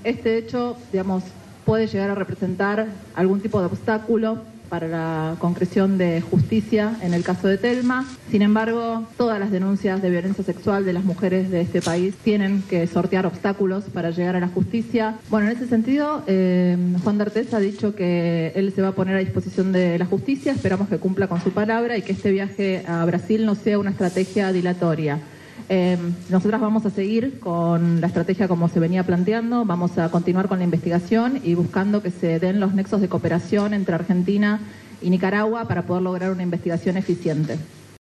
este hecho, digamos, puede llegar a representar algún tipo de obstáculo para la concreción de justicia en el caso de Telma. Sin embargo, todas las denuncias de violencia sexual de las mujeres de este país tienen que sortear obstáculos para llegar a la justicia. Bueno, en ese sentido, Juan D'Artés ha dicho que él se va a poner a disposición de la justicia. Esperamos que cumpla con su palabra y que este viaje a Brasil no sea una estrategia dilatoria. Nosotras vamos a seguir con la estrategia como se venía planteando, vamos a continuar con la investigación y buscando que se den los nexos de cooperación entre Argentina y Nicaragua para poder lograr una investigación eficiente.